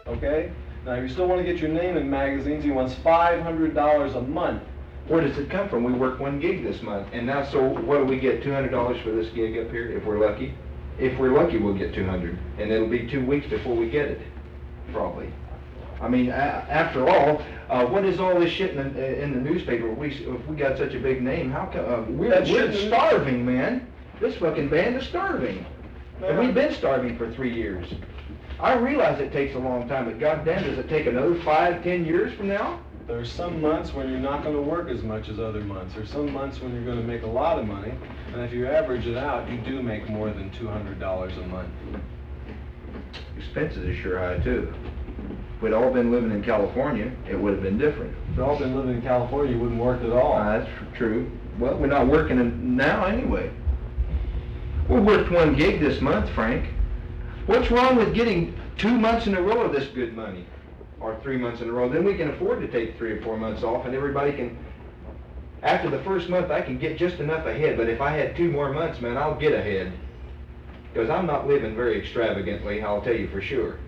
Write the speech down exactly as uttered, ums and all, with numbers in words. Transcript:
okay? Now, if you still want to get your name in magazines, he wants five hundred dollars a month. Where does it come from? We work one gig this month, and now, so what do we get, two hundred dollars for this gig up here, if we're lucky? If we're lucky, we'll get two hundred, and it'll be two weeks before we get it, probably. I mean, a after all, uh, what is all this shit in the, in the newspaper? We, if we got such a big name, how come, uh, we're, That we're shouldn't- starving, man. This fucking band is starving. And Man. we've been starving for three years. I realize it takes a long time, but goddamn, does it take another five, ten years from now? There's some months when you're not going to work as much as other months. There's some months when you're going to make a lot of money, and if you average it out, you do make more than two hundred dollars a month. Expenses are sure high too. If we'd all been living in California, it would have been different. If you've all been living in California, you wouldn't work at all. Uh, that's true. Well, we're not working in- now anyway. We worked one gig this month, Frank. What's wrong with getting two months in a row of this good money? Or three months in a row? Then we can afford to take three or four months off, and everybody can, after the first month, I can get just enough ahead, but if I had two more months, man, I'll get ahead. Because I'm not living very extravagantly, I'll tell you for sure.